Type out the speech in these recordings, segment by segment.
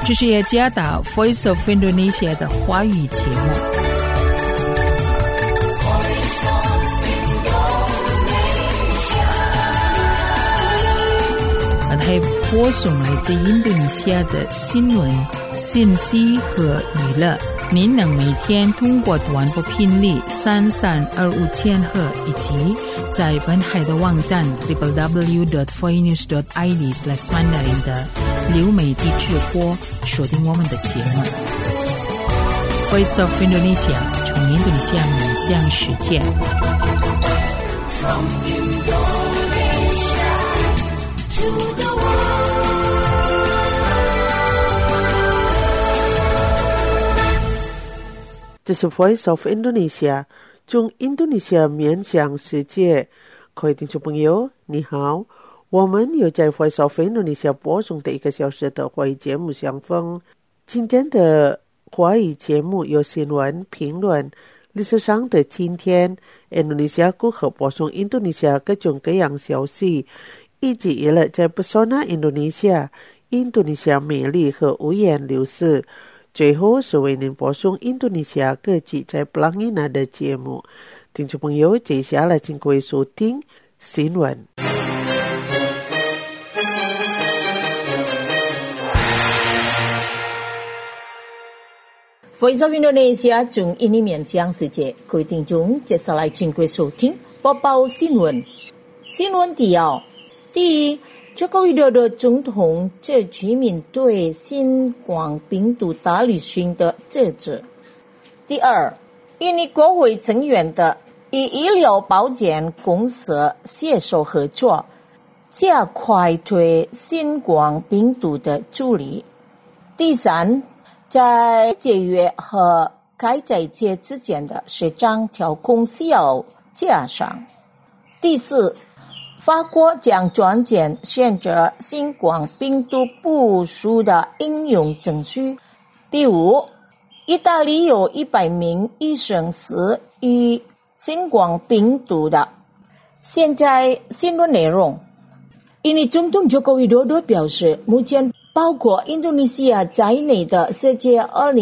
这是耶加达 Voice of Indonesia 的华语节目。还播送来自印度尼西亚的新闻、信息和娱乐。您能每天通过短波频率3325千赫以及在本海的网站 www.voinews.id/mandarin 的流媒体直播锁定我们的节目。Voice of Indonesia 从印度尼西亚面向世界。From Indonesia to the 这是 Voice of Indonesia 从印度尼西亚面向世界。各位听众朋友你好，我们又在 Voice of Indonesia 播送的1个小时的华语节目相逢。今天的华语节目有新闻评论、历史上的今天、印度尼西亚如何播送印度尼西亚各种各样消息，以及一了在Pesona印度尼西亚美丽和五颜六色。最后是为您播送印度尼西亚各地在Pelangina的节目。听众朋友，接下来请各位收听新闻。 Voice of Indonesia 从印尼面向世界，各位听众，接下来请各位收听播报新闻。新闻提要：第一，中国的总统这居民对新冠病毒大旅行的责责。第二，印尼国会成员的与医疗保健公司携手合作，加快对新冠病毒的处理。第三，在节约和该在节之间的市场调控需要加上。第四，法国将专件选择新冠病毒部署的应用程序。第五，意大利有100名医生死于新冠病毒的。现在新闻内容。印尼总统佐科维多多表示，目前包括印度尼西亚在内的世界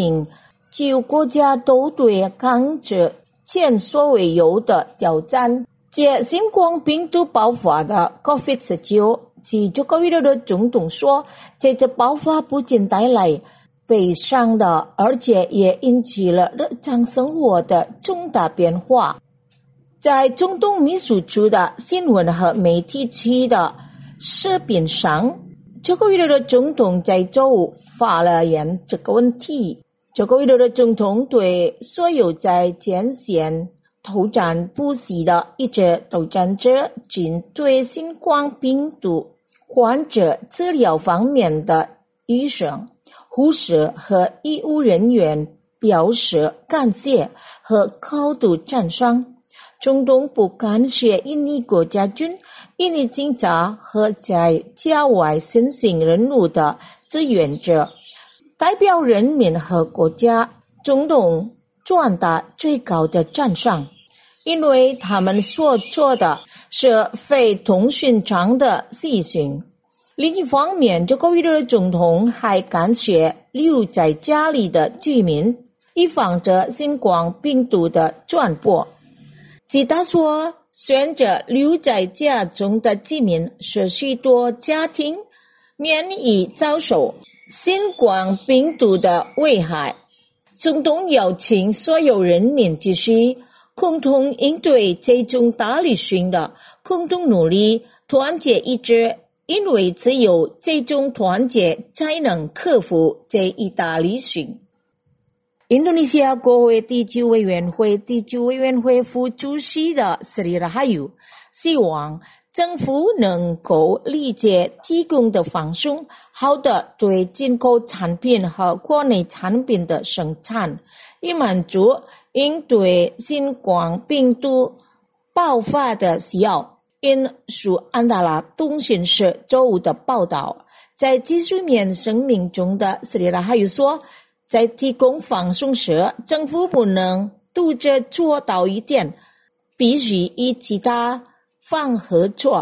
29国家都对抗着前所未有的挑战。借新冠病毒爆发的 COVID-19， 其佐科维多多总统说，这次爆发不仅带来悲伤的，而且也引起了日常生活的重大变化。在总统秘书处的新闻和媒体区的视频上，佐科维多多总统在周五发了言这个问题。佐科维多多总统对所有在前线投战不息的一直投战者及对新冠病毒患者治疗方面的医生、护士和医务人员表示感谢和高度赞赏。总统不感谢印尼国家军、印尼警察和在郊外先行任务的志愿者，代表人民和国家。总统转达最高的赞赏，因为他们所做的是非同寻常的事情。另一方面，佐科维多多总统还感谢留在家里的居民，以防着新冠病毒的传播。吉达说，选择留在家中的居民是许多家庭免于遭受新冠病毒的危害。总统邀请所有人民继续共同应对这种大旅行的共同努力，团结一致，因为只有这种团结才能克服这一大旅行。印度尼西亚国会地区委员会副主席的斯里拉哈尤希望政府能够理解提供的方式，好的对进口产品和国内产品的生产，以满足应对新冠病毒爆发的需要。因属安达拉通讯社周五的报道，在技术面声明中的斯里拉哈尤说，在提供方式时，政府不能独自做到一点，必须与其他方合作。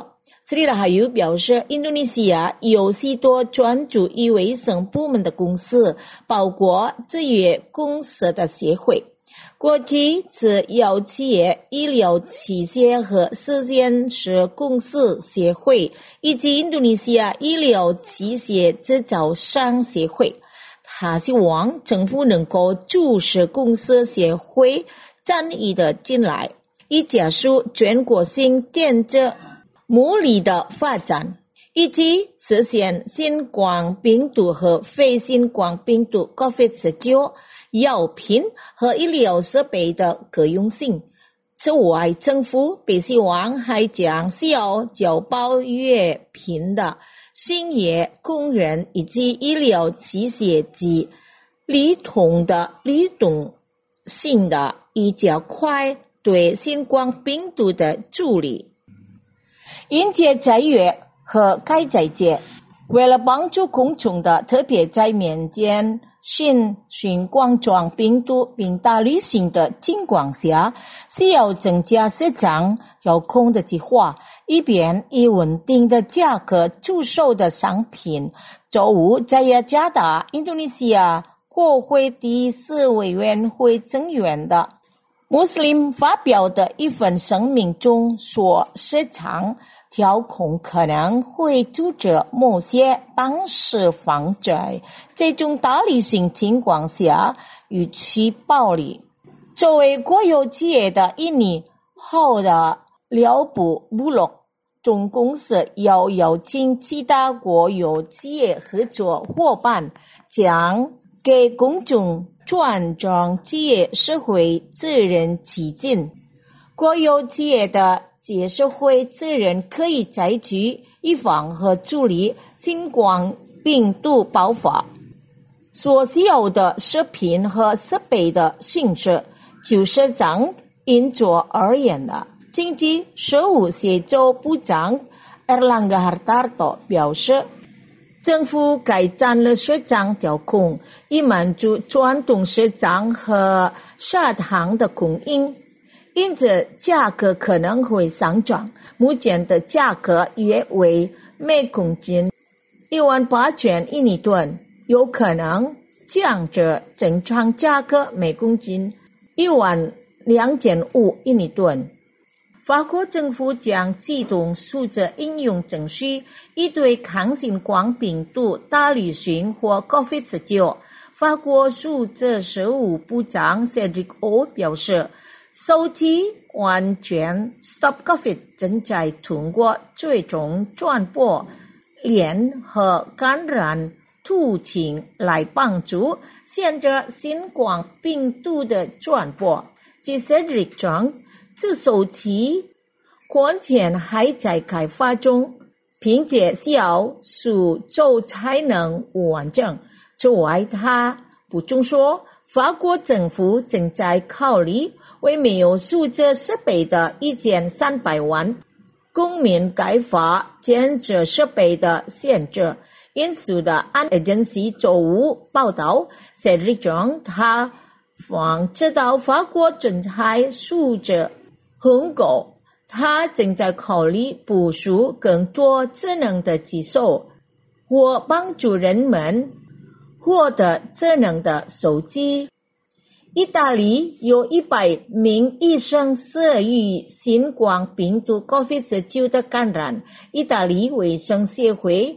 斯里兰卡又表示，印度尼西亚有许多专注于卫生部门的公司，包括制药公司的协会、国际制药企业、医疗器械和实验室公司协会，以及印度尼西亚医疗器械制造商协会。他希望政府能够注视公司协会参与的进来，以加速全国性电子模拟的发展，以及实现新冠病毒和非新冠病毒 COVID-19 药品和医疗设备的可用性。此外，政府并希望还将需要缴报月品的兴业工人以及医疗器械及理统性的，以加快对新冠病毒的处理。迎接斋月和开斋节，为了帮助公众的，特别在面见新冠状病毒并大流行的情况下，需要增加市场调控的计划，以便以稳定的价格出售的商品。周五，在雅加达，印度尼西亚国会第4委员会成员的穆斯林发表的一份声明中说，市场调控可能会阻止某些当时防在这种大流行情况下予其暴利。作为国有企业的印尼后的辽部落总公司要邀请其他国有企业合作伙伴，将给公众转让企业社会责任基金。国有企业的社会责任可以采取预防和处理新冠病毒爆发所需要的食品和设备的性质。就市长运作而言的，经济事务协助部长 Erlangga Hartarto 表示，政府改善了市场调控，以满足传统市场和砂糖的供应，因此价格可能会上涨。目前的价格约为每公斤18000印尼盾，有可能降至正常价格每公斤12500印尼盾。法国政府将启动数字应用程序，以对抗新冠病毒大流行或 COVID-19。法国数字事务部长 Cédric O 表示，首期完全 Stop COVID 正在通过最终传播链和感染途径来帮助限制新冠病毒的传播。据 Cédric 讲，这首期关键还在开发中，并且需要数周才能完整。此外，他补充说，法国政府正在考虑为没有数字设备的1300万公民开发监测设备的限制。因此的 An Agency 周五报道 ，Cédric 讲，他知道法国正在数字鸿沟，他正在考虑部署更多智能的技术，或帮助人们获得智能的手机。意大利有100名医生死于新冠病毒 COVID-19 的感染。意大利卫生协会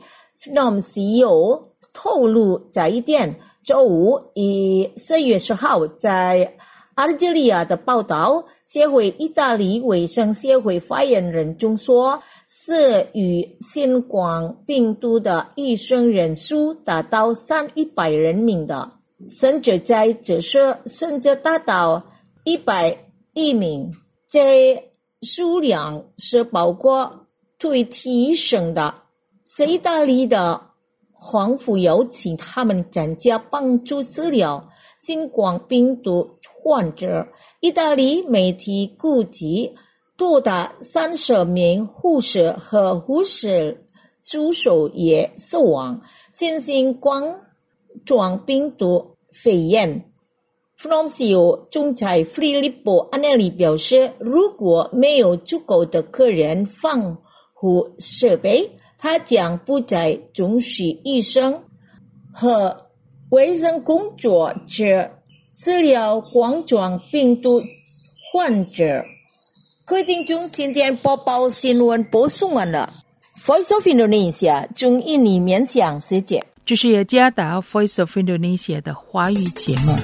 FNOMCO 透露这一点。周五4月10号在阿尔及利亚的报道，协会意大利卫生协会发言人中说，死于新冠病毒的医生人数达到100名的，甚至在这时甚至达到101名。这数量是包括对提升的。是意大利的皇府邀请他们参加帮助治疗新冠病毒患者。意大利媒体估计多达30名护士和护士助手也死亡。新冠状病毒肺炎。FNOMCO 总裁Filippo Anelli 表示，如果没有足够的客人访护设备，它将不再准许医生和卫生工作者治疗冠状病毒患者。各位听众，今天播报新闻播送完了。Voice of Indonesia 中印尼面向世界， 这是雅加达 Voice of Indonesia 的华语节目。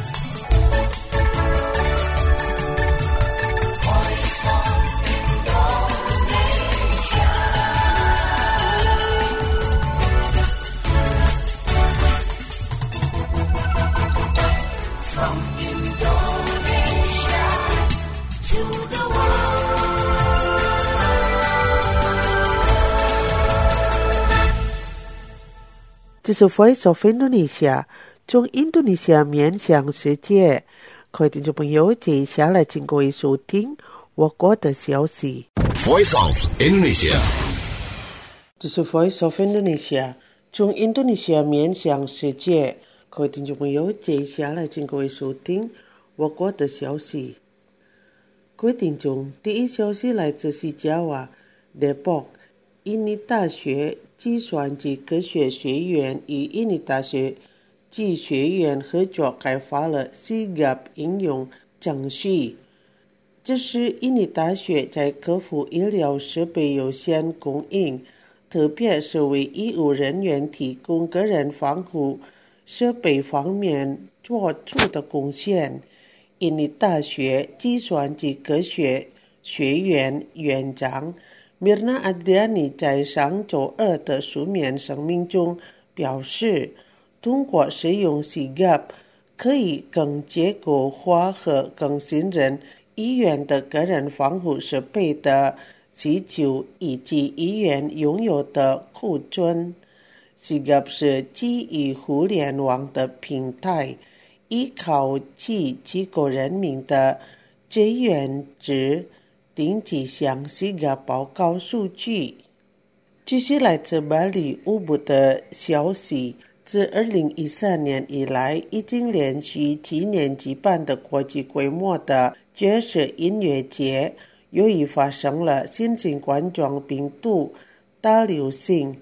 这是 Voice of Indonesia 中印度尼西亚面向世界。各位听众朋友，接下来请各位收听我国的消息。 Voice of Indonesia 这是 Voice of Indonesia 中印度尼西亚面向世界。各位听众朋友，接下来请各位收听我国的消息。各位听众，第一消息来自西加瓦 Depok 印尼大学计算机科学学院与印尼大学技学院合作开发了 Sigap 应用程序。这是印尼大学在克服医疗设备有限供应，特别是为医务人员提供个人防护设备方面做出的贡献。印尼大学计算机科学学院院长Mirna Adriani 在上周二的书面声明中表示，通过使用 Sigap 可以更结构化和更信任医院的个人防护设备的需求以及医院拥有的库存。Sigap 是基于互联网的平台，依靠其机构人民的志愿者定期向 Sigap 报告数据。这是来自巴黎乌布的消息，自2013年以来，已经连续7年举办的国际规模的爵士音乐节，由于发生了新型冠状病毒大流行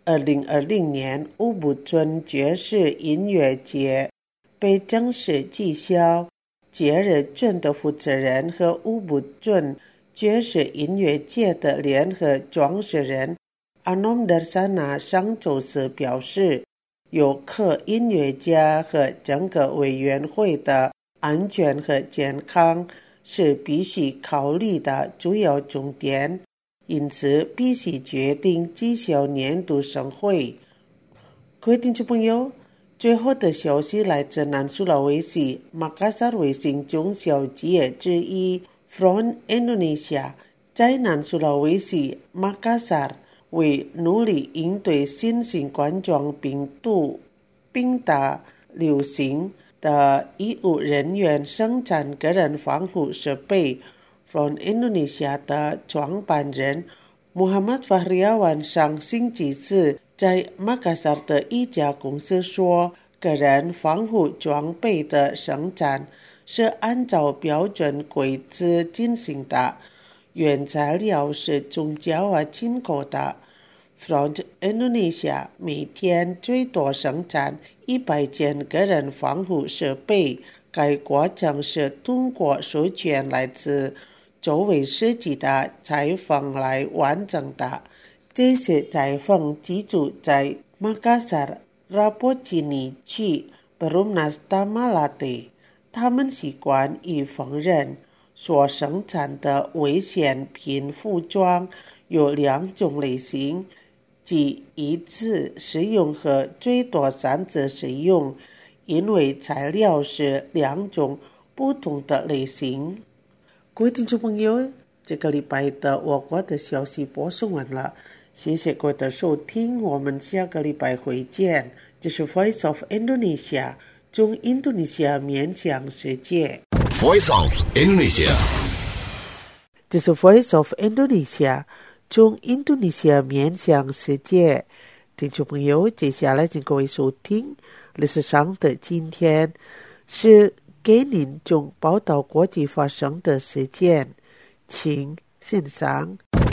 ，2020年乌布村爵士音乐节被正式取消。节日村的负责人和乌布村爵士音乐节的联合创始人 Anom Darsana 上周四表示，游客、音乐家和整个委员会的安全和健康是必须考虑的主要重点，因此必须决定取消年度盛会。各位听众朋友，最后的消息来自南苏拉威西马卡萨卫星中小企业之一 Front Indonesia 在南苏拉威西马卡萨为努力应对新型冠状病毒病大流行的医务人员生产个人防护设备。Front Indonesia 的创办人 Muhammad Fahriawan 上星期四在马卡萨的一家公司说，个人防护装备的生产是按照标准规则进行的，原材料是从加瓦进口的。Front Indonesia 每天最多生产100件个人防护设备，该过程是通过授权来自周围设计的裁缝来完成的。这些裁缝居住在马卡萨 Rapocini 区 Perumnas Tamalate， 他们习惯于缝纫。所生产的危险品服装有2种类型，即一次使用和最多3次使用，因为材料是2种不同的类型。各位听众朋友，这个礼拜的我国的消息播送完了，谢谢各位的收听，我们下个礼拜会见。这是 Voice of Indonesia 中印度尼西亚面向世界。 Voice of Indonesia 这是 Voice of Indonesia 中印度尼西亚面向世界。听众朋友，接下来请各位收听历史上的今天，是给您中报道国际发生的事件，请欣赏。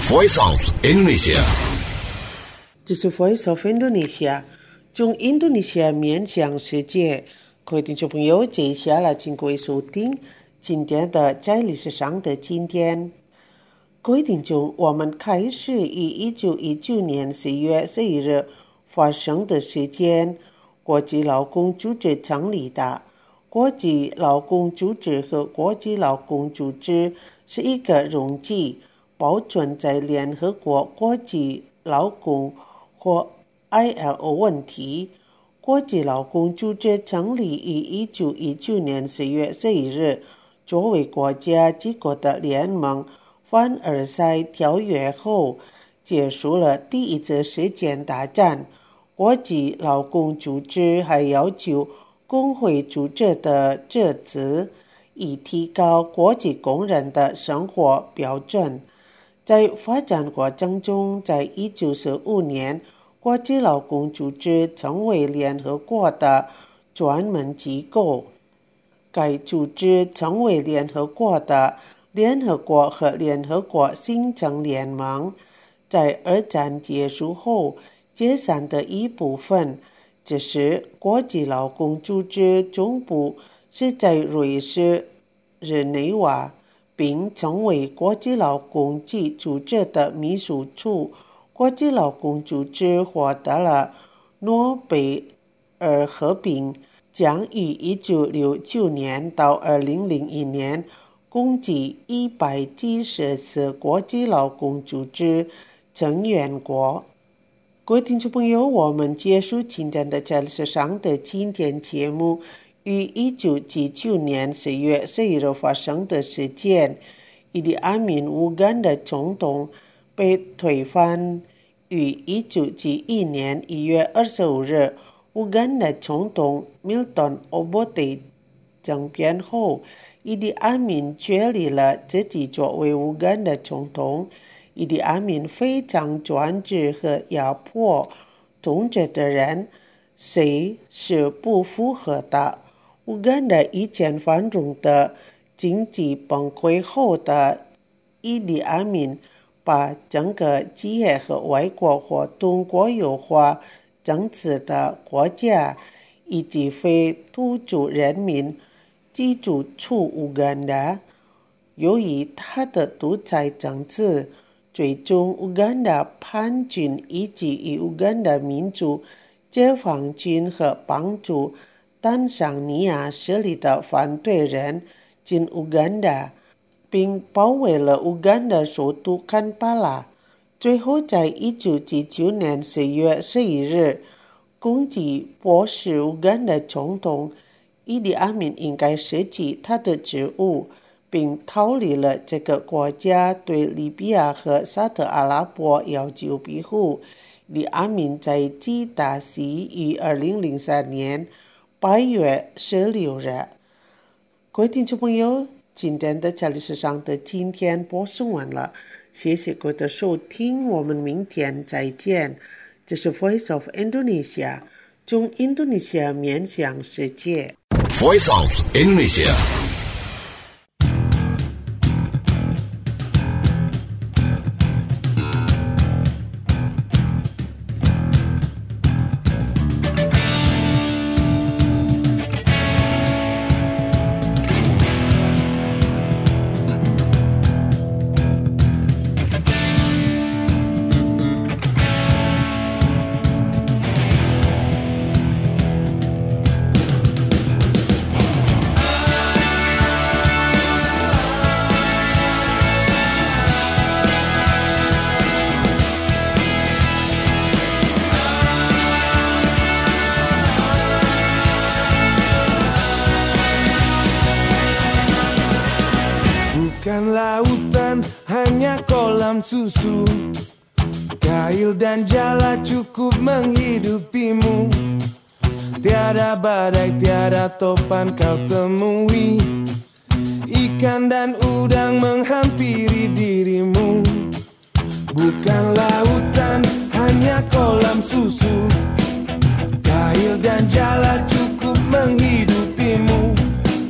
Voice of Indonesia。 这是 Voice of Indonesia， 从印度尼西亚面向世界。各位听众朋友，接下来请各位收听今天的在历史上的今天。各位听众，我们开始于1919年4月11日发生的事件。国际劳工组织成立的。国际劳工组织和国际劳工组织是一个容器，保存在联合国国际劳工或 ILO 问题。国际劳工组织成立于1919年4月11日，作为国家机构的联盟。凡尔赛条约后，结束了第一次世界大战。国际劳工组织还要求工会组织的职责，以提高国际工人的生活标准。在发展过程中，在1945年，国际劳工组织成为联合国的专门机构。该组织成为联合国的联合国和联合国行政联盟。在二战结束后解散的一部分。这时国际劳工组织总部是在瑞士日内瓦，并成为国际劳工及组织的秘书处。国际劳工组织获得了诺贝尔和平奖，于1969年到2001年共计174国际劳工组织成员国。各位听众朋友，我们结束今天的在历史上的今天节目，于1979年4月11日发生的事件。伊迪阿敏乌干达总统被推翻于1991年1月25日。乌干达总统 Milton Obote 政变后，伊迪阿敏确立了自己作为乌干达总统。伊迪阿敏非常专制和压迫统治的人，谁是不符合的？乌干达以前繁荣的经济崩溃后的伊迪阿敏把整个企业和外国活动国有化，政治的国家以及非土著人民居住出乌干达。由于他的独裁政治，最终乌干达叛军以及与乌干达民族解放军和帮助坦桑尼亚势力的反对人进乌干达，并包围了乌干达首都坎巴拉。最后在1979年4月11日攻击迫使乌干达总统。伊迪阿敏应该失去他的职务，并逃离了这个国家，对利比亚和沙特阿拉伯要求庇护。伊迪阿敏在基达西于2003年8月16日。各位听众朋友，今天的在历史上的今天播送完了，谢谢各位的收听，我们明天再见。这是 Voice of Indonesia， 从印度尼西亚面向世界。 Voice of Indonesia。 Bukan lautan, hanya kolam susu. Kail dan jala cukup menghidupimu. Tiada badai, tiada topan kau temui. Ikan dan udang menghampiri dirimu. Bukan lautan, hanya kolam susu. Kail dan jala cukup menghidupimu.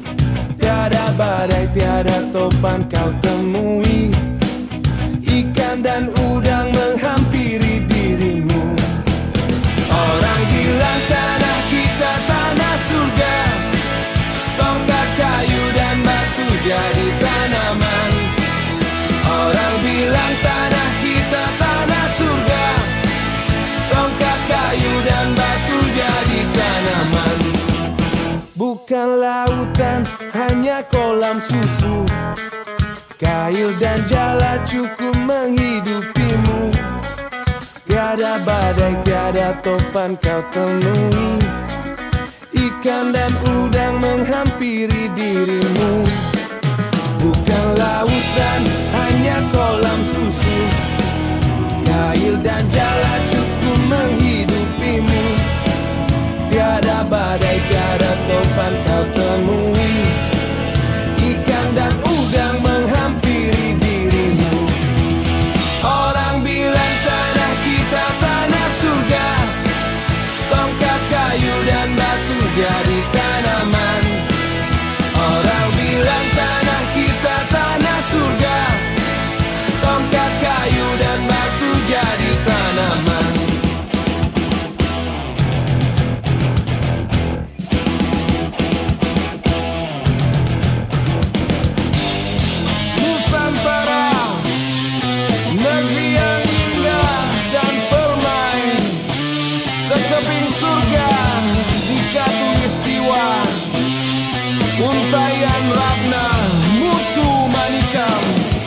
Tiada badai, tiada topan kau temui. Ikan ikan dan udang menghampiri dirimu. Orang bilang tanah kita tanah surga, tongkat kayu dan batu jadi tanaman. Orang bilang tanah kita tanah surga, tongkat kayu dan batu jadi tanaman. Bukan lautan, hanya kolam susu, kail dan jala cukup menghidupimu. Tiada badai, tiada topan kau temui, ikan dan udang menghampiri dirimu. Bukan lautan, hanya kolam susu, kail dan jala cukup menghidupimu. Tiada badai, tiada topan kau temui, ikan dan udang menghampiri dirimu. Orang bilang tanah kita tanah surga, tongkat kayu dan batu jadi tanaman. Orang bilang tanah kita tanah surga, tongkat kayu dan batu jadi tanaman. Nusantara, negeri yang indah dan permai, sekeping surga di Katulistiwa, Untayan Ratna Mutu Manikam.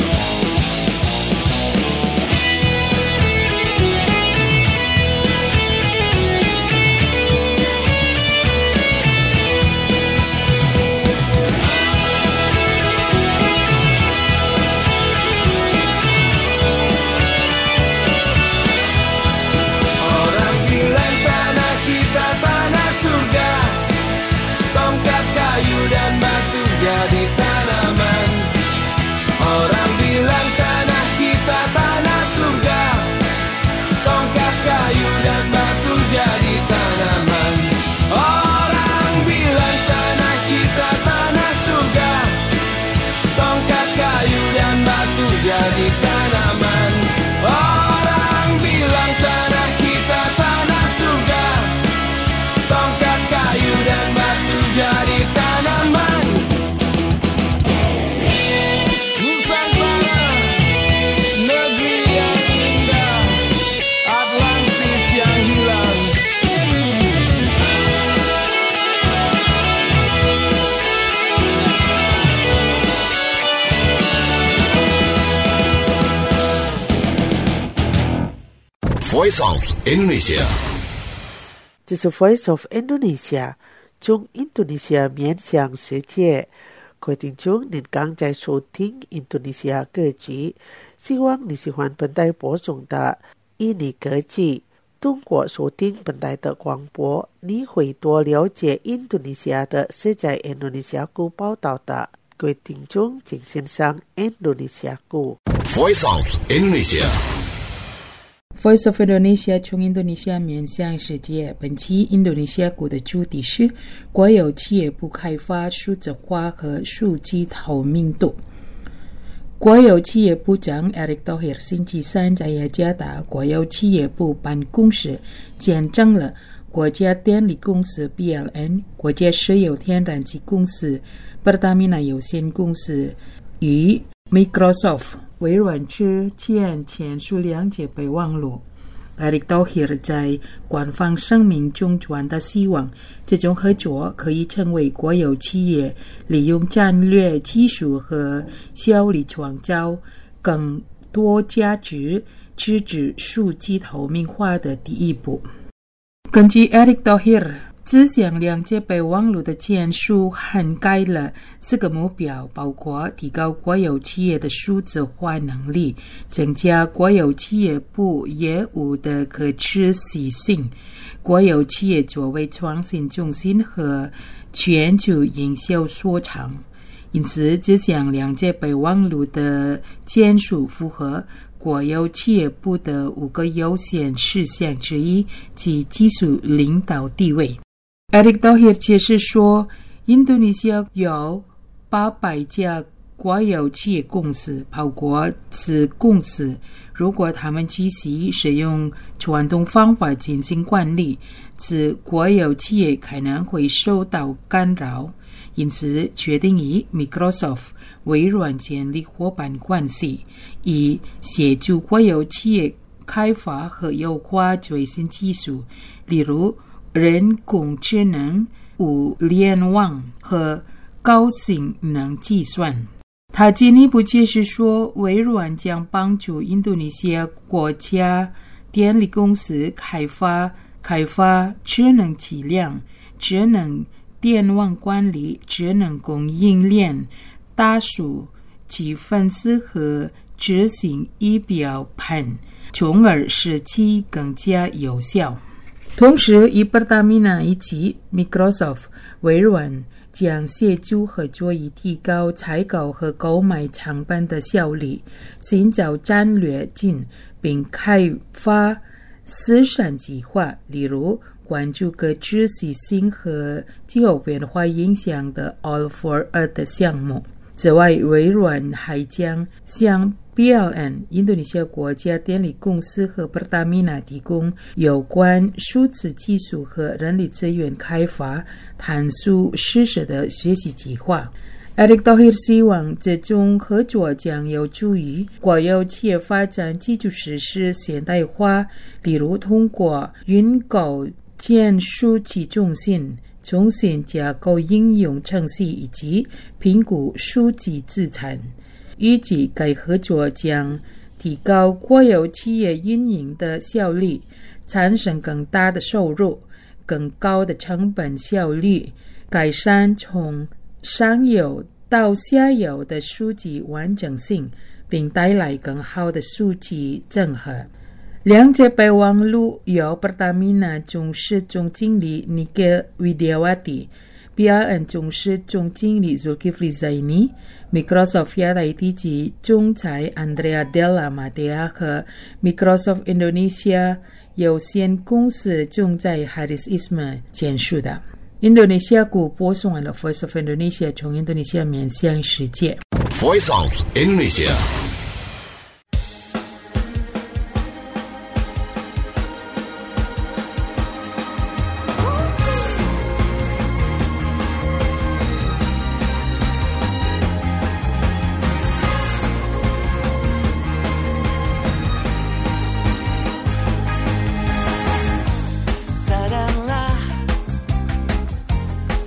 Orang bilang tanah kita tanah surga, tongkat kayu dan batu jadi tanaman. Orang bilang tanah kita tanah surga, tongkat kayu dan batu jadi tanaman. Orang bilang tanah kita tanah surga, tongkat kayu dan batu jadi tanaman. Orang bilang tanah kita tanah surga, tongkat kayu dan batu jadi tanaman. Nusantara, negeri yang indah, Atlantis yang hilang. Voice of Indonesia. 这是 Voice of Indonesia， 从印度尼西亚面向世界。各位听众，您刚在收听印度尼西亚歌曲，希望你喜欢本台播送的印尼歌曲。通过收听本台的广播，你会多了解印度尼西亚的世界印度尼西亚鼓报道的。各位听众，请欣赏印度尼西亚鼓。 Voice of Indonesia. Voice of Indonesia 从印度尼西亚面向世界。本期印度尼西亚股的主题是国有企业不开发数字化和数据透明度。国有企业部长 Erick Thohir 星期三在雅加达国有企业部办公室见证了国家电力公司 PLN、国家石油天然气公司 Pertamina 有限公司与 Microsoft 微软之间签署两节备忘录。Erick Thohir 在官方声明中传达希望，这种合作可以成为国有企业利用战略技术和效率创造更多价值、支持数据透明化的第一步。根据 Erick Thohir， 这项两节备忘录的签署涵盖了4个目标，包括提高国有企业的数字化能力，增加国有企业部业务的可持续性，国有企业作为创新中心和全球营销所长。因此，这项两节备忘录的签署符合国有企业部的5个优先事项之一，即技术领导地位。Erick Thohir 解释说，印度尼西亚有800家国有企业公司，包括子公司、 如果他们继续使用传统方法进行管理，则国有企业可能会受到干扰。因此，决定与 Microsoft 微软建立伙伴关系，以协助国有企业开发和优化最新技术，例如人工智能、物联网和高性能计算。他进一步解释说，微软将帮助印度尼西亚国家电力公司开发智能机辆、智能电网管理、智能供应链、大数据分析和执行仪表盘，从而使其更加有效。同时，以Pertamina以及 Microsoft 微软将协助合作以提高采购和购买成本的效率，寻找战略性，并开发思想计划，例如关注可持续性和气候变化影响的 All for Earth 项目。此外，微软还将向 PLN 印度尼西亚国家电力公司和 Pertamina 提供有关数字技术和人力资源开发、探索实施的学习计划。Erick Thohir 希望这种合作将有助于国有企业发展基础设施现代化，例如通过云构建数据中心、重新架构应用程序以及评估数据资产。预计该合作将提高国有企业运营的效率，产生更大的收入、更高的成本效率，改善从上游到下游的数据完整性，并带来更好的数据整合。两者备忘录由 Pertamina 董事总经理 Nikhil Widyawati、PLN 董事总经理 Zulkifli Zaini、Microsoft 亚太地区总裁 Andrea Della Matea 和 Microsoft Indonesia 有限公司总裁 Haris Ismail 签署的。印度尼西亚广播送完了 Voice of Indonesia 从印度尼西亚面向世界。 Voice of Indonesia。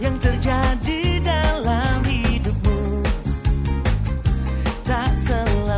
Terjadi dalam hidupmu tak selalu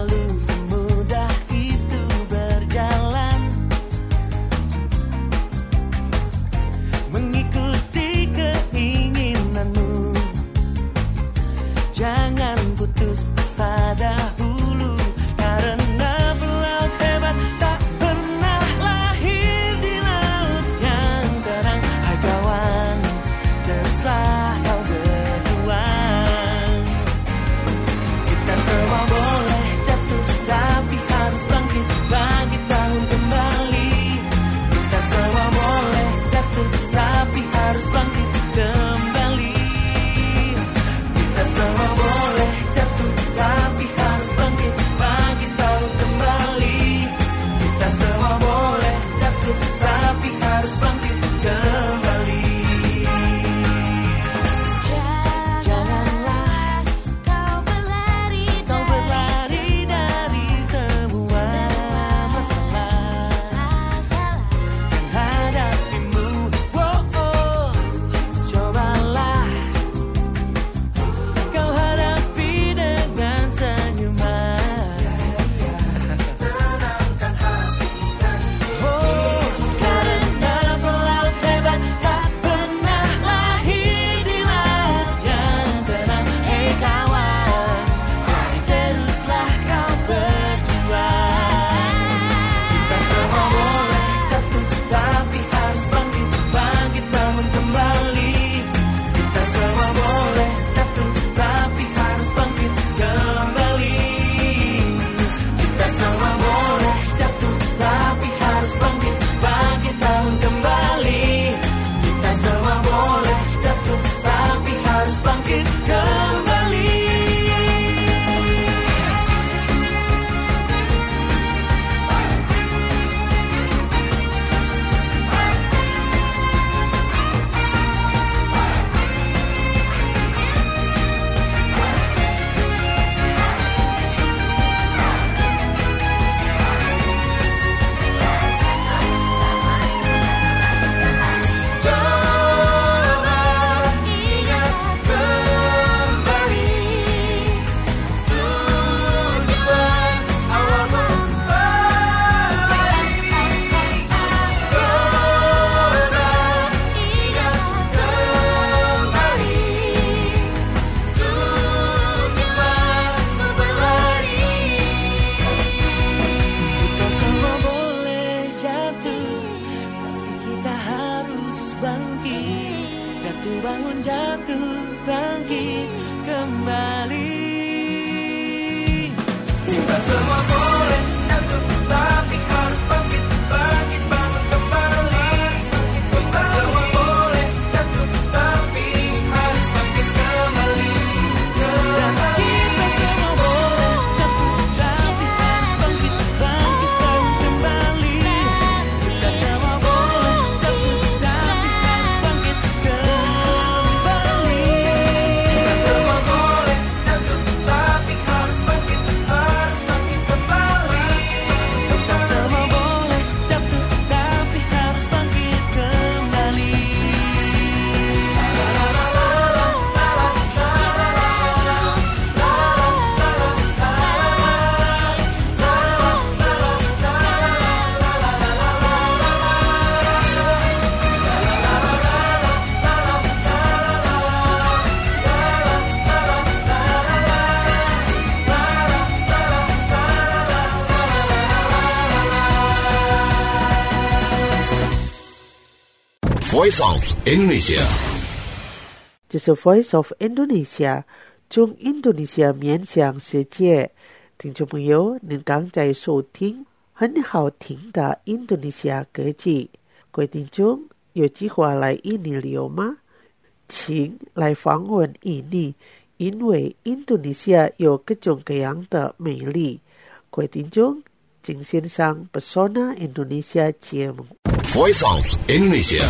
Voice of Indonesia。 这是 Voice of Indonesia， 从印度尼西亚面向世界。听众朋友，您刚在收听很好听的印度尼西亚歌曲。各位听众，有计划来印尼旅游吗？请来访问印尼，因为印度尼西亚有各种各样的美丽。各位听众，请欣赏 Pesona Indonesia 节目。 Voice of Indonesia。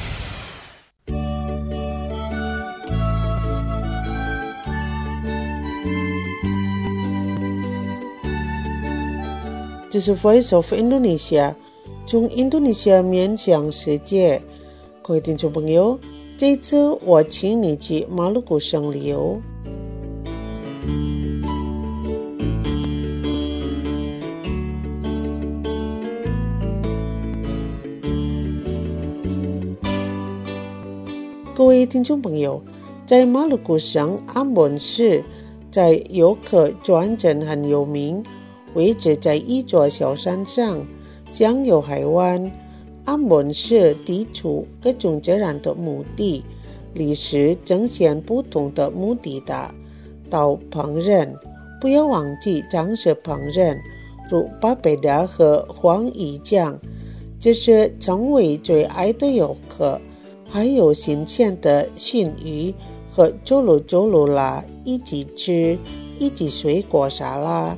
这是 Voice of Indonesia， 从印度尼西亚面向世界。各位听众朋友，这次我请你去马鲁古省旅游。各位听众朋友，在马鲁古省安本市，在游客转镇很有名，位置在一座小山上，享有海湾。安本市地处各种自然的墓地，历史呈现不同的目的的到烹饪，不要忘记常识烹饪，如巴贝达和黄鱼酱，这是成为最爱的游客。还有新鲜的熏鱼和周鲁周鲁拉一起吃，一起水果沙拉。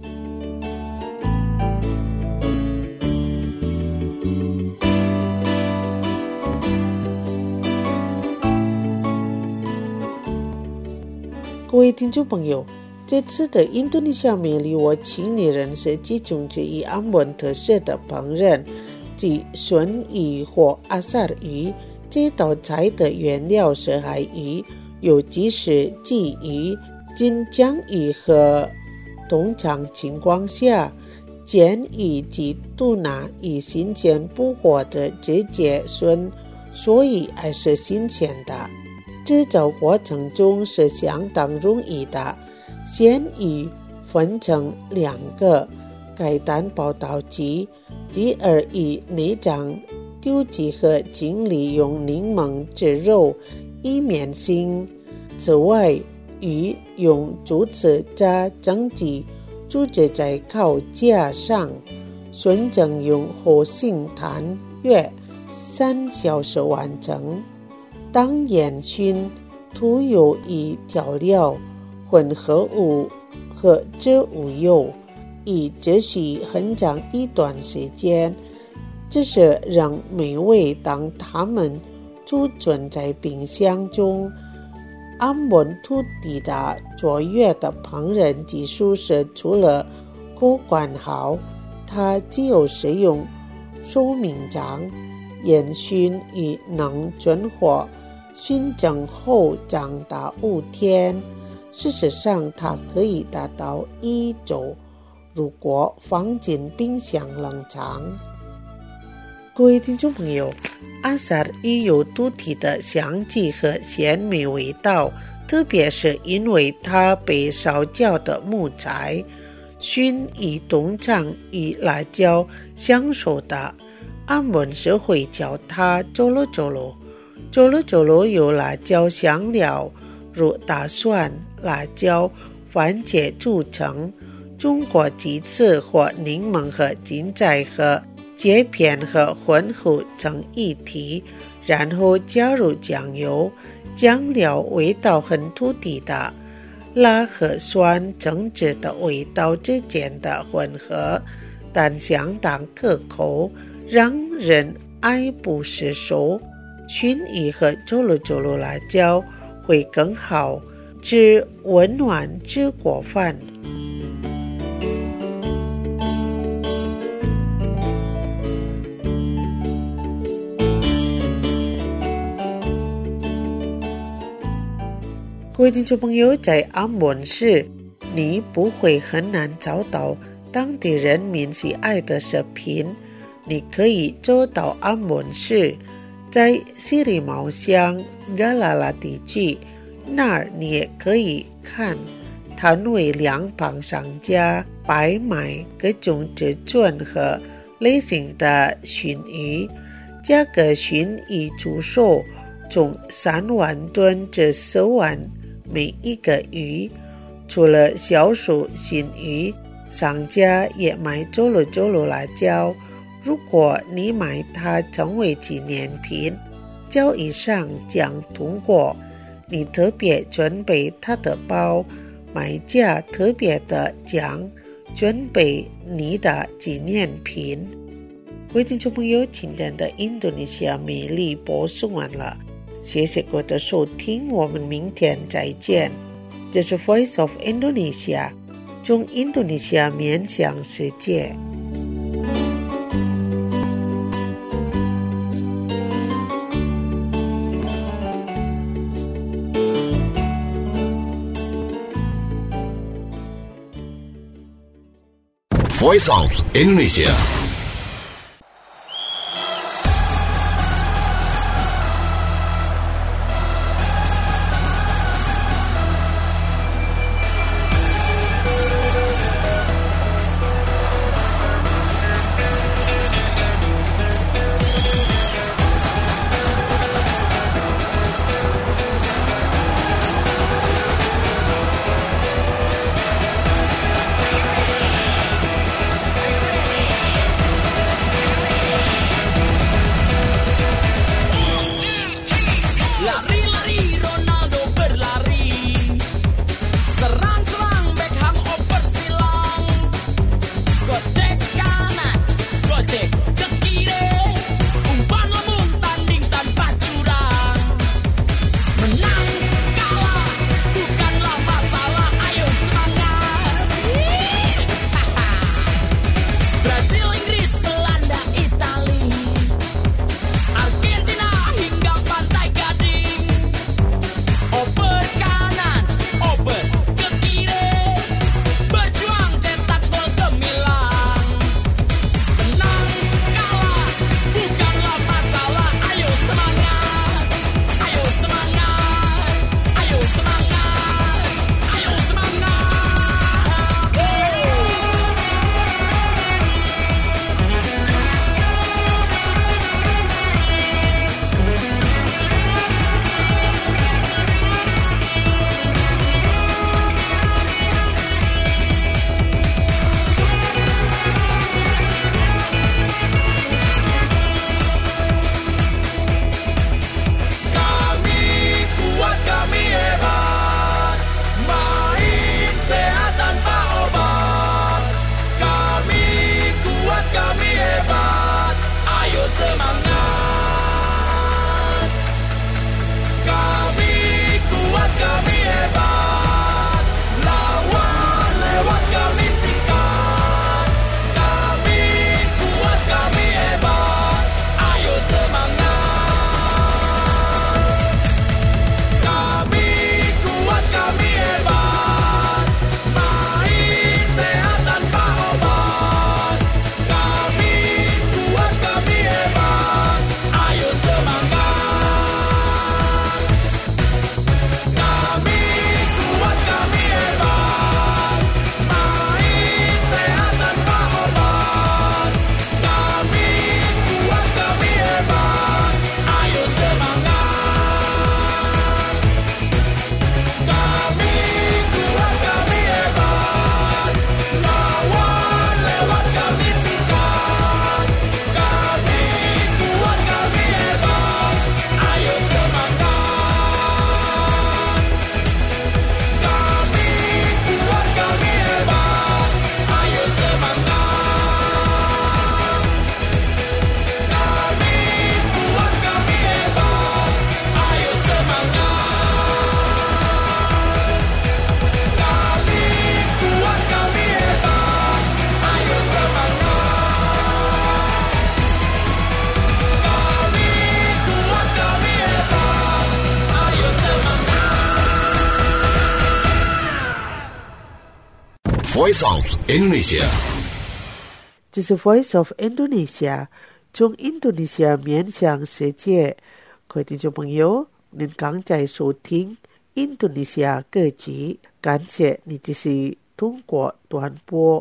各位听众朋友，这次的印度尼西亚美丽，我请你认识其中之一安本特色的烹饪，即笋鱼或阿萨尔鱼。这道菜的原料是海鱼，尤其是鲫鱼、金枪鱼和通常情况下，煎鱼及肚腩以新鲜不活的直接笋，所以还是新鲜的。制造过程中是相当容易的。鲜鱼分成2个盖蛋报道机，第二以内脏丢弃和尽力用柠檬汁肉以免腥。此外，鱼用竹子扎整齐，组织在烤架上，笋蒸用火星炭约3小时完成。当烟熏、涂油以调料、混合物和植物油，以持续很长一段时间。这是让美味当它们储存在冰箱中。安本土地的卓越的烹饪技术是除了口感好，它只有使用寿命长，烟熏与能存活，熏蒸后长达5天。事实上，它可以达到1周，如果放进冰箱冷藏。各位听众朋友，阿萨尔鱼有独特的香气和鲜美味道，特别是因为它被烧焦的木材、熏鱼通常与辣椒相熟的。安本市会叫它周罗周罗。周罗周罗有辣椒香料，如大蒜、辣椒、番茄组成，中国鸡翅或柠檬和芹菜和切片和混合成一体，然后加入酱油。酱料味道很土地的，辣和酸正直的味道之间的混合，但相当可口，让人爱不释手。熏鱼和周罗周罗辣椒会更好吃，温暖吃过饭。各位听众朋友，在安本市，你不会很难找到当地人民喜爱的食品。你可以走到安本市，在西里毛乡嘎拉拉地区，那儿你也可以看摊位两旁商家摆卖各种尺寸和类型的熏鱼。 价格循以足数总3万吨至10万每一个鱼。除了小数新鱼，商家也买走了辣椒。如果你买它成为纪念品，交易上将通过。你特别准备它的包，买家特别的奖，准备你的纪念品。各位听众朋友，今天的印度尼西亚美丽播送完了，谢谢各位的收听，我们明天再见。这是 Voice of Indonesia， 从印度尼西亚面向世界。 Voice of Indonesia. Voice of Indonesia. 这是 Voice of Indonesia， 从印度尼西亚面向世界。各位听众朋友，您刚才收听印度尼西亚歌曲，感谢你继续通过短波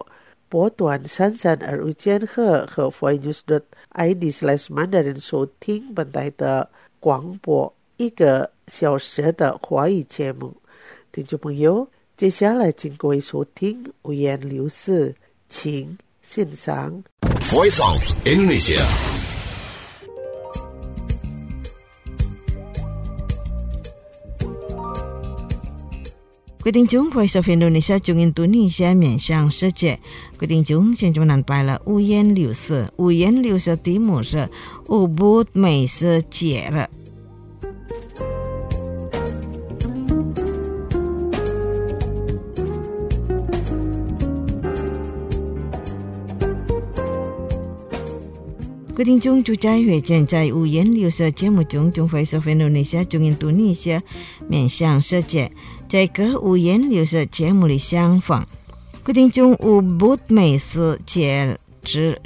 波段3325千赫和 voinews.id/mandarin 收听本台的广播1个小时的华语节目。听众朋友，接下来请各位收听五言六事，请欣赏 Voice of Indonesia。 各位听众 Voice of Indonesia 中印度尼西亚面向世界。各位听众，现在安排了五言六事。五言六事题目是乌布美食节日。各位听众，就在会见在五言六事节目中，Voice of Indonesia 中印度尼西亚面向世界。在个五言六事节目里相逢，各位听众，乌布美食节日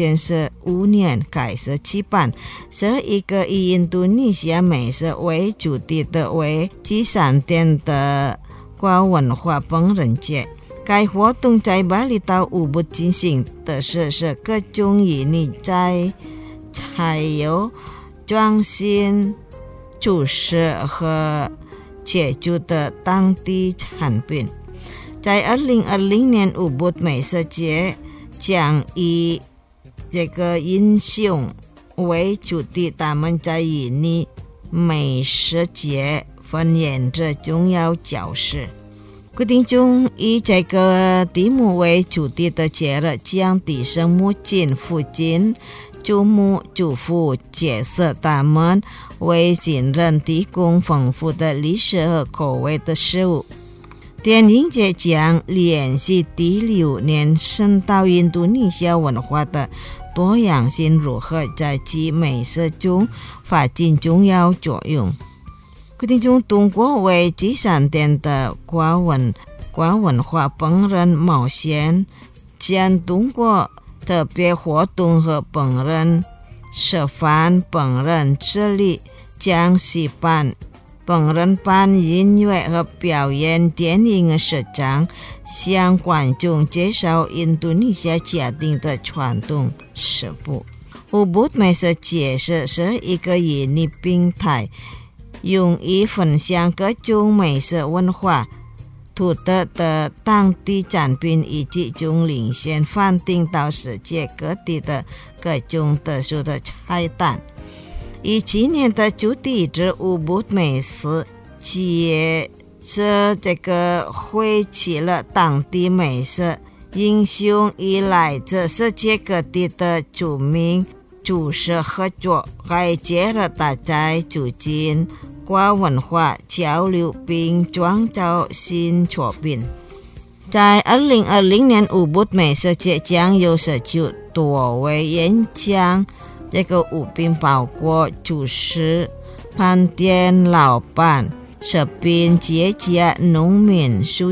2015年开始举办，是一个以印度尼西亚美食为主题的为集散点的跨文化烹饪节。该活动在巴厘岛乌布进行的是各种以你在菜肴、装饰、主食和解决的当地产品。在2020年乌布美食节将以这个英雄为主题，他们在印尼美食节扮演着重要角色。各位听众，以这个题目为主题的节日将提升目前附近祖母祖父角色，他们为亲人提供丰富的历史和口味的食物。电影节将联系第6年深到印度尼西亚文化的多样性如何在其美食中发挥重要作用。各位听众，中国为集散点的跨文化烹饪冒险将通过特别活动和烹饪示范烹饪之旅，将示范烹饪班、音乐和表演、电影市场，向观众介绍印度尼西亚家庭的传统食谱。乌布美食节是一个印尼平台，用以分享各种美食文化独特的当地产品，以及从领先贩定到世界各地的各种特殊的菜单。以今年的主题是乌布美食节，这个汇集了当地美食英雄以来自世界各地的著名厨师合作，该节日大家促进跨文化交流并创造新作品。在2020年乌布美食节将有19多位演讲，这个物品包括厨师、饭店老板、食品节家、农民、书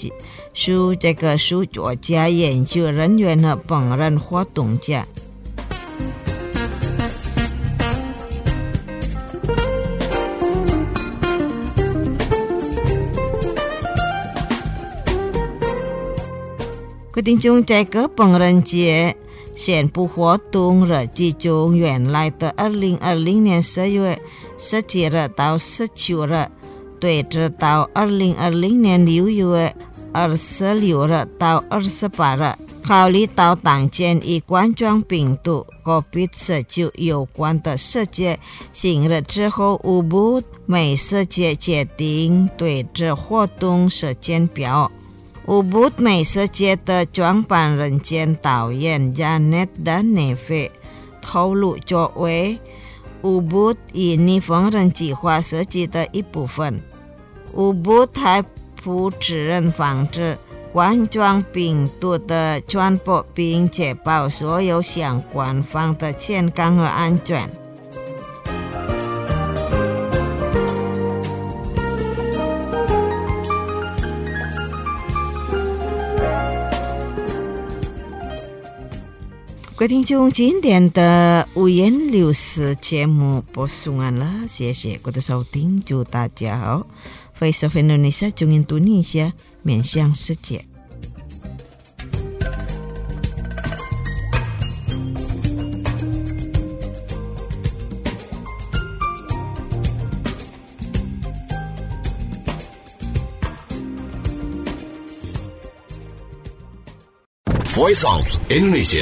作家、研究人员和烹饪活动家。各位听众，这个烹饪节宣布活动日期从原来的2020年10月17日到19日推迟到2020年6月26日到28日。考虑到当前与冠状病毒 COVID-19 有关的世界性日之后，乌布美食节决定推迟活动时间表。乌布美食节的创办人兼导演 Janet dan Neve 透露，作为乌布印尼烹饪计划设计的一部分，乌布还负责任防止冠状病毒的传播，并确保所有相关方的健康和安全。各位听众，今天的五言六事节目播送完了，谢谢各位的收听，祝大家好。Voice of Indonesia 中印度尼西亚面向世界。 Voice of Indonesia.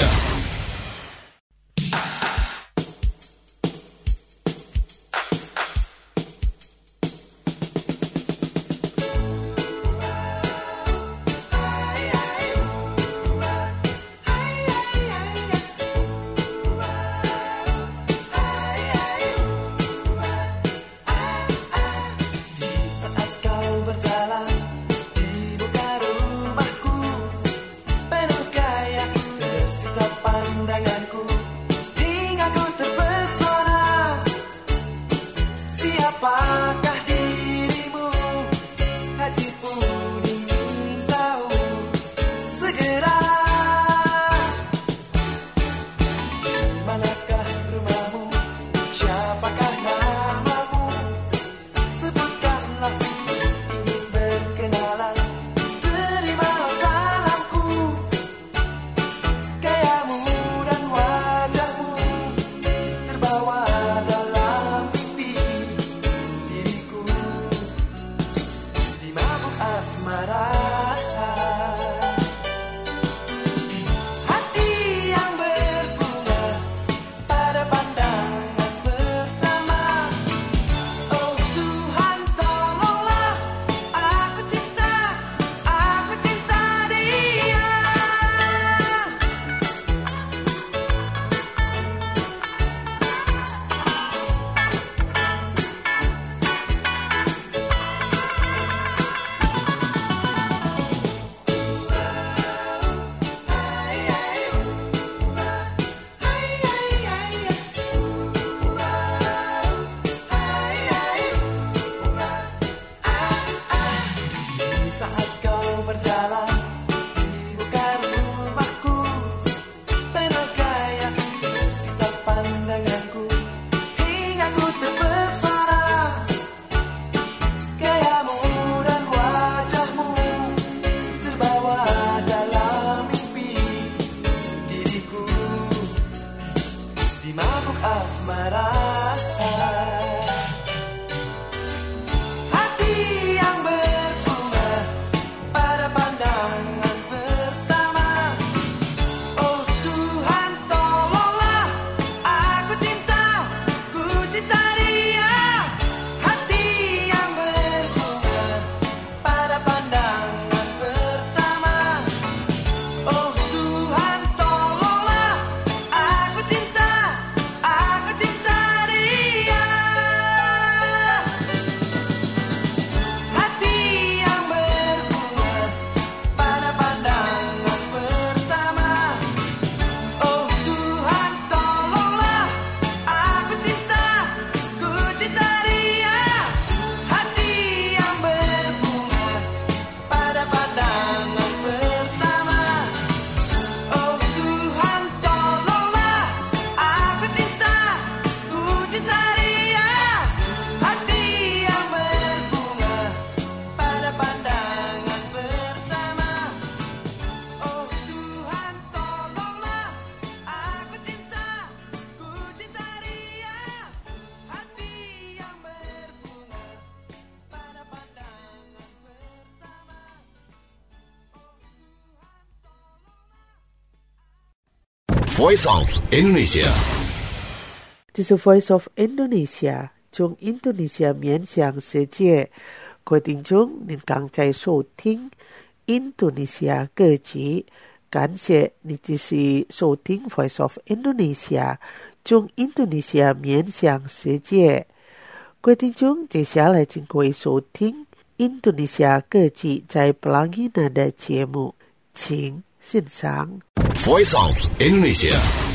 Voice of Indonesia. 这是 Voice of Indonesia， 从印度尼西亚面向世界。各位听众，您刚才收听印度尼西亚歌曲，感谢你继续收听 Voice of Indonesia， 从印度尼西亚面向世界。各位听众，接下来请各位收听印度尼西亚歌曲在Pelangi Nada节目，请欣赏。 Voice of Indonesia.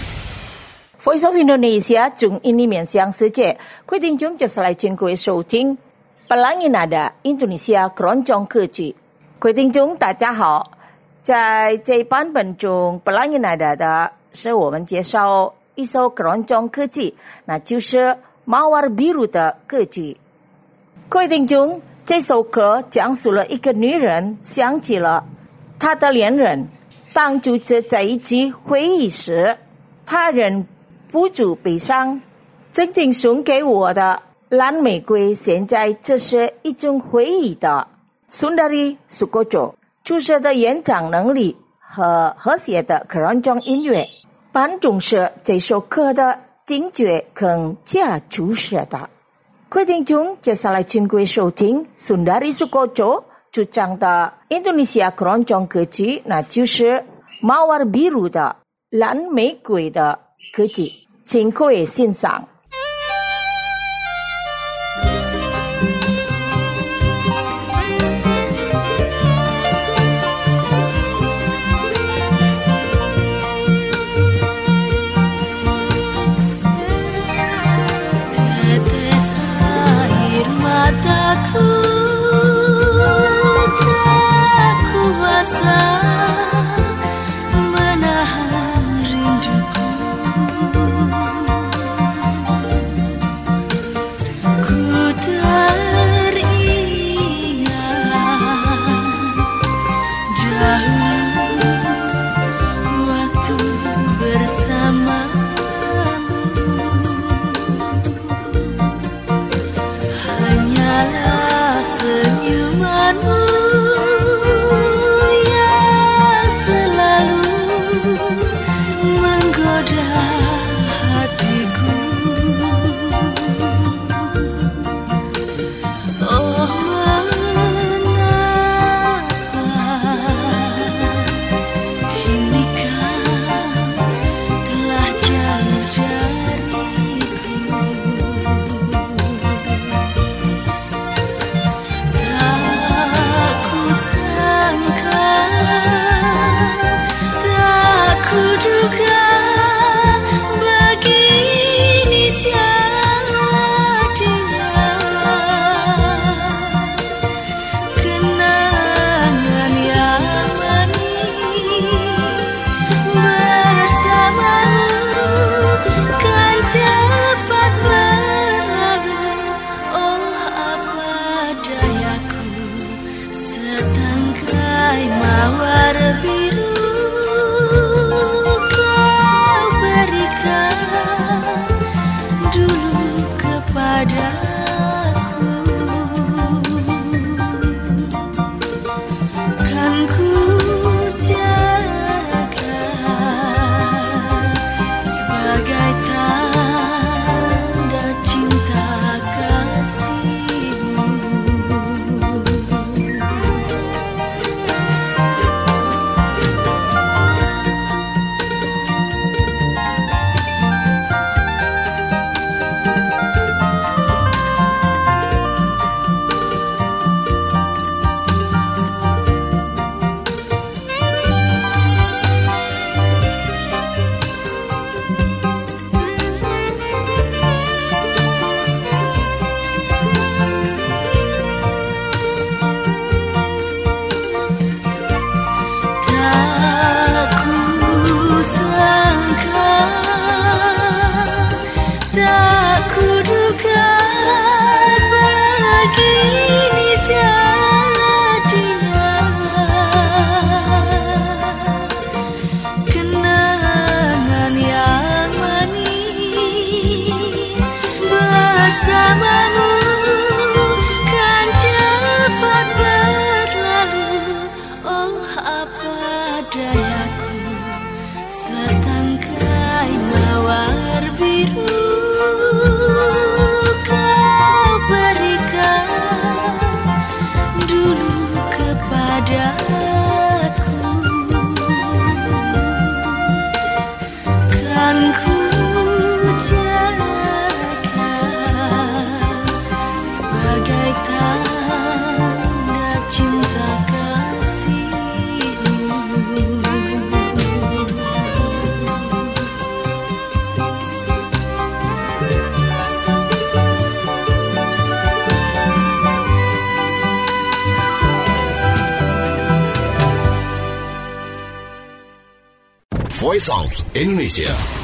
Voice of Indonesia 从印尼面向世界，各位听众接下来请各位收听 Pelangi Nada 印度尼西亚keroncong歌曲。各位听众大家好，在这一版本中 Pelangi Nada 的是我们介绍一首keroncong歌曲，那就是Mawar Biru 的歌曲。各位听众，这首歌讲述了一个女人想起了她的恋人，当就这在一起回忆时，她忍不住悲伤。真正送给我的蓝玫瑰，现在这是一种回忆的。Sundari Sukoco 出色的演讲能力和和谐的keroncong音乐，班重视这首歌的听觉更加注视的。各位听众，接下来请各位收听 Sundari Sukoco 主唱的 Indonesia keroncong 歌曲，那就是Mawar Biru 的蓝玫瑰的歌曲，请各位欣赏。 Voice of Indonesia.